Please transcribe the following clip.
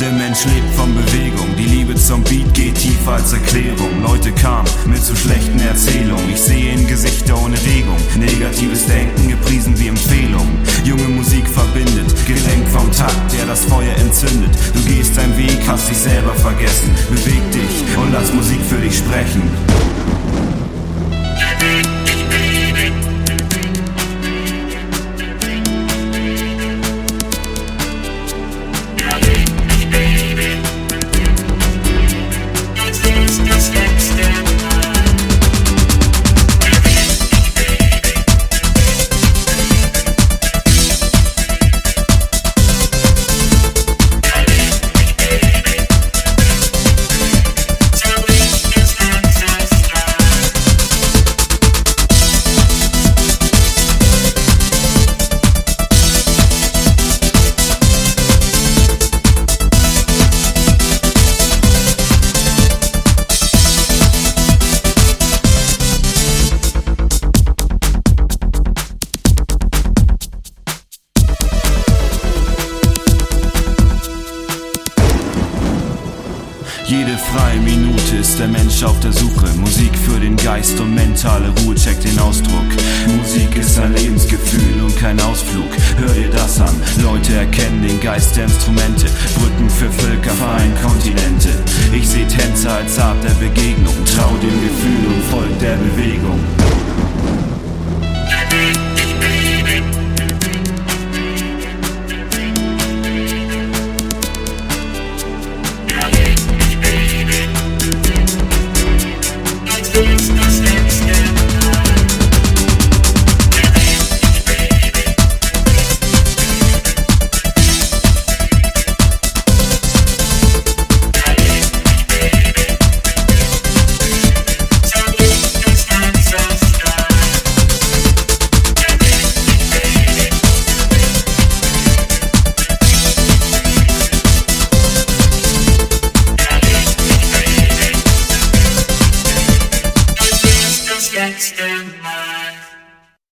Der Mensch lebt von Bewegung, die Liebe zum Beat geht tiefer als Erklärung. Leute kamen mit zu schlechten Erzählungen, ich sehe in Gesichter ohne Regung. Negatives Denken gepriesen wie Empfehlung. Junge Musik verbindet, gelenkt vom Takt, der das Feuer entzündet. Du gehst deinen Weg, hast dich selber vergessen. Beweg dich und lass Musik für dich sprechen. Jede freie Minute ist der Mensch auf der Suche. Musik für den Geist und mentale Ruhe, checkt den Ausdruck. Musik ist ein Lebensgefühl und kein Ausflug. Hör dir das an, Leute erkennen den Geist der Instrumente. Brücken für Völker, vereinen Kontinente. Ich seh Tänzer als Art der Begegnung. Trau dem Gefühl und folg der Bewegung.